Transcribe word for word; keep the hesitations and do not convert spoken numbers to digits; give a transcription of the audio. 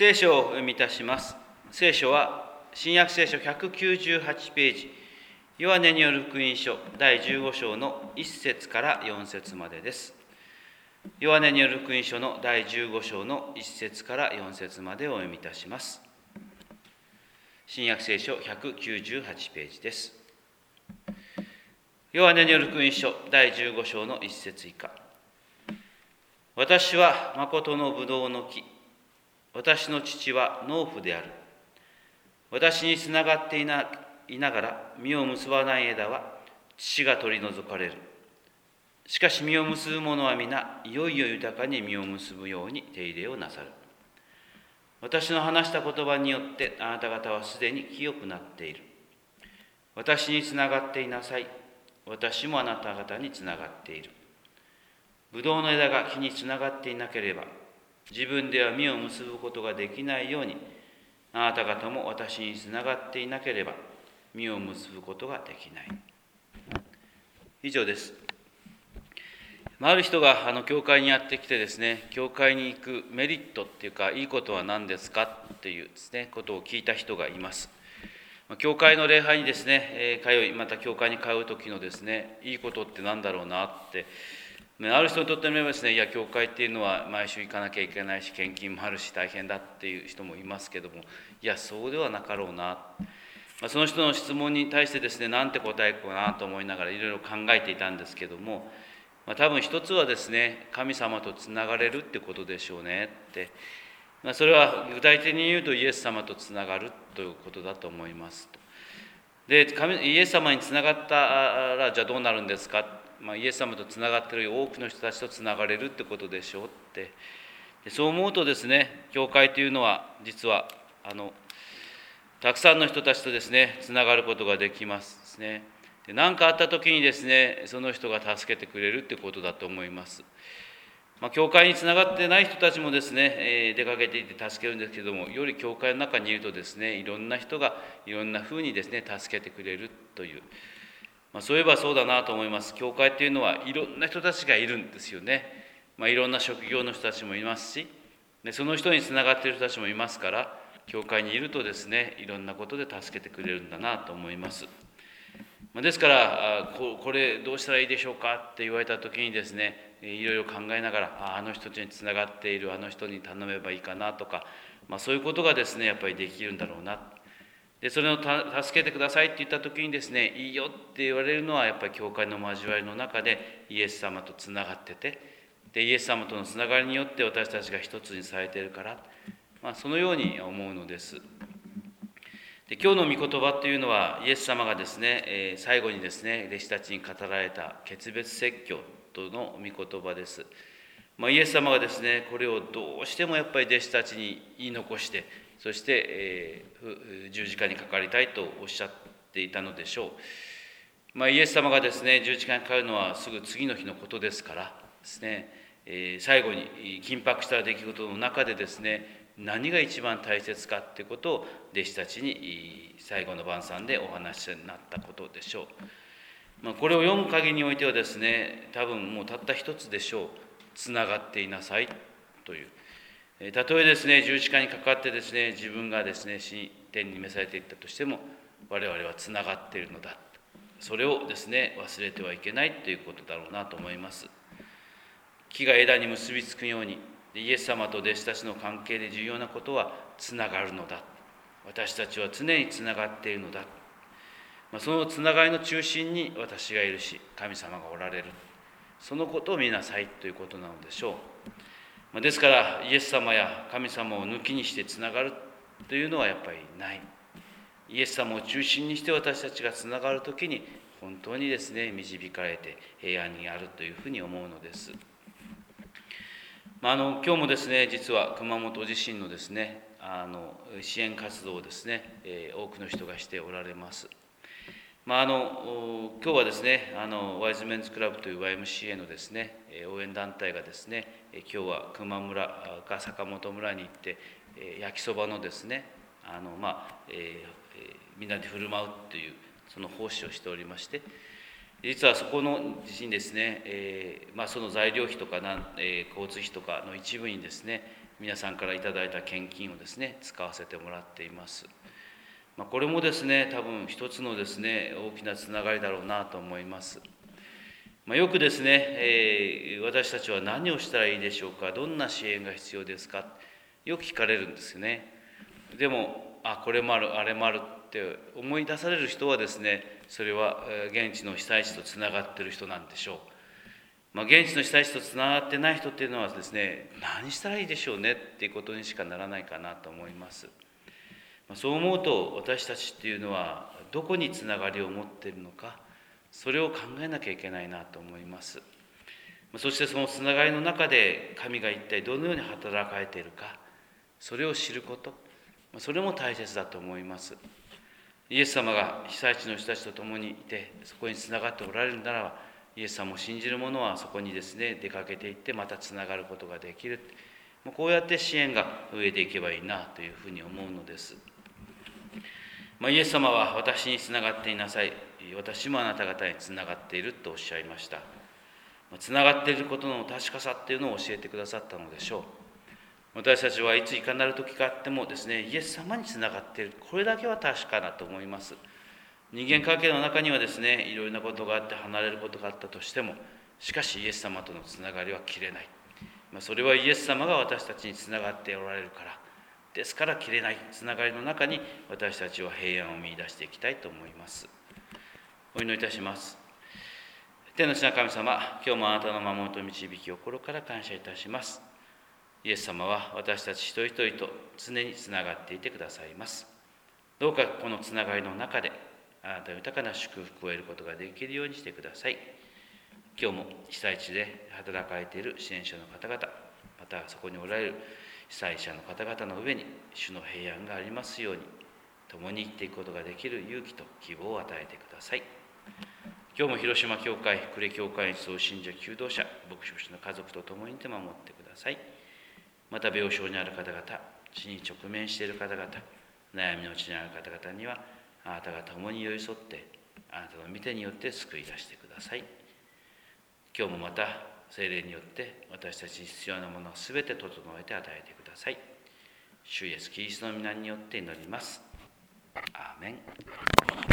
聖書をお読みいたします。聖書は新約聖書ひゃくきゅうじゅうはちページ、ヨハネによる福音書だいじゅうご章のいっ節からよん節までです。ヨハネによる福音書のだいじゅうご章のいっ節からよん節までをお読みいたします。新約聖書ひゃくきゅうじゅうはちページです。ヨハネによる福音書だいじゅうご章のいっ節以下。私は誠の葡萄の木、私の父は農夫である。私につながっていな、いながら実を結ばない枝は父が取り除かれる。しかし実を結ぶ者は皆いよいよ豊かに実を結ぶように手入れをなさる。私の話した言葉によってあなた方はすでに清くなっている。私につながっていなさい。私もあなた方につながっている。ぶどうの枝が木につながっていなければ自分では実を結ぶことができないように、あなた方も私につながっていなければ実を結ぶことができない。以上です。ある人があの教会にやってきてですね、教会に行くメリットっていうか、いいことは何ですかっていうですね、ことを聞いた人がいます。教会の礼拝にですね、通い、また教会に通う時のですね、いいことって何だろうなって、ある人にとってみればですね、いや、教会っていうのは毎週行かなきゃいけないし、献金もあるし大変だっていう人もいますけども、いや、そうではなかろうな。まあ、その人の質問に対してですね、なんて答えようかなと思いながらいろいろ考えていたんですけども、まあ、多分一つはですね、神様とつながれるってことでしょうねって、まあ、それは具体的に言うとイエス様とつながるということだと思いますと。で、神イエス様につながったらじゃあどうなるんですか。まあ、イエス様とつながっている多くの人たちとつながれるってことでしょうって。でそう思うとですね、教会というのは実はあのたくさんの人たちとですねつながることができますですね。で何かあった時にですね、その人が助けてくれるってことだと思います。まあ、教会につながってない人たちもですね、えー、出かけていて助けるんですけども、より教会の中にいるとですね、いろんな人がいろんなふうにですね助けてくれるという、まあ、そういえばそうだなと思います。教会っていうのはいろんな人たちがいるんですよね。まあ、いろんな職業の人たちもいますし、でその人につながっている人たちもいますから、教会にいるとですね、いろんなことで助けてくれるんだなと思います。まあ、ですからこ、これどうしたらいいでしょうかって言われた時にですね、いろいろ考えながら、あ, あの人につながっているあの人に頼めばいいかなとか、まあ、そういうことがですね、やっぱりできるんだろうな。でそれをた助けてくださいって言った時にですね、いいよって言われるのはやっぱり教会の交わりの中でイエス様とつながってて、でイエス様とのつながりによって私たちが一つにされているから、まあ、そのように思うのです。で今日の御言葉というのはイエス様がですね、えー、最後にですね弟子たちに語られた決別説教との御言葉です。まあ、イエス様がですねこれをどうしてもやっぱり弟子たちに言い残して、そして、えー、十字架にかかりたいとおっしゃっていたのでしょう。まあ、イエス様がですね十字架にかかるのはすぐ次の日のことですからですね、えー、最後に緊迫した出来事の中でですね、何が一番大切かということを弟子たちに最後の晩餐でお話になったことでしょう。まあ、これを読む限りにおいてはですね、多分もうたった一つでしょう。つながっていなさいという。たとえですね、十字架にかかってですね、自分がですね、死天に召されていったとしても、我々はつながっているのだ。それをですね、忘れてはいけないということだろうなと思います。木が枝に結びつくように、イエス様と弟子たちの関係で重要なことはつながるのだ。私たちは常につながっているのだ。まあ、そのつながりの中心に私がいるし、神様がおられる。そのことを見なさいということなのでしょう。まあ、ですからイエス様や神様を抜きにしてつながるというのはやっぱりない。イエス様を中心にして私たちがつながるときに本当にですね導かれて平安にあるというふうに思うのです。まあ、あの今日もですね実は熊本地震のですねあの支援活動をですね、えー、多くの人がしておられます。まあ、あの今日はですねあのワイズメンズクラブという ワイエムシーエー のですね応援団体がですね今日は球磨村か坂本村に行って焼きそばのですねあの、まあえー、みんなで振る舞うというその奉仕をしておりまして、 実はそこのにですね、えーまあ、その材料費とかなん、えー、交通費とかの一部にですね、皆さんからいただいた献金をですね、使わせてもらっています。まあ、これもですね、多分一つのですね、大きなつながりだろうなと思います。まあ、よくですね、えー、私たちは何をしたらいいでしょうか、どんな支援が必要ですか、よく聞かれるんですよね。でも、あ、これもある、あれもあるって思い出される人はですね、それは現地の被災地とつながっている人なんでしょう。まあ、現地の被災地とつながってない人っていうのはですね、何したらいいでしょうねっていうことにしかならないかなと思います。まあ、そう思うと、私たちっていうのはどこにつながりを持っているのか、それを考えなきゃいけないなと思います。そしてそのつながりの中で神が一体どのように働かれているか、それを知ること、それも大切だと思います。イエス様が被災地の人たちと共にいて、そこにつながっておられるならば、イエス様を信じる者はそこにですね、出かけていってまたつながることができる。こうやって支援が増えていけばいいなというふうに思うのです。まあ、イエス様は私につながっていなさい、私もあなた方につながっているとおっしゃいました。つながっていることの確かさっていうのを教えてくださったのでしょう。私たちはいついかなる時があってもですね、イエス様につながっている、これだけは確かだと思います。人間関係の中にはですね、いろいろなことがあって離れることがあったとしても、しかしイエス様とのつながりは切れない。まあ、それはイエス様が私たちにつながっておられるから、ですから切れないつながりの中に私たちは平安を見出していきたいと思います。お祈りいたします。天の地の神様、今日もあなたの守りと導きを心から感謝いたします。イエス様は私たち一人一人と常につながっていてくださいます。どうかこのつながりの中であなた豊かな祝福を得ることができるようにしてください。今日も被災地で働かれている支援者の方々、またそこにおられる被災者の方々の上に主の平安がありますように、共に生きていくことができる勇気と希望を与えてください。今日も広島教会、呉教会に集う信者、求道者、牧師の家族と共にいて守ってください。また病床にある方々、死に直面している方々、悩みの地にある方々には、あなたが共に寄り添って、あなたの御手によって救い出してください。今日もまた、聖霊によって私たちに必要なものをすべて整えて与えてください。主イエスキリストの皆によって祈ります。アーメン。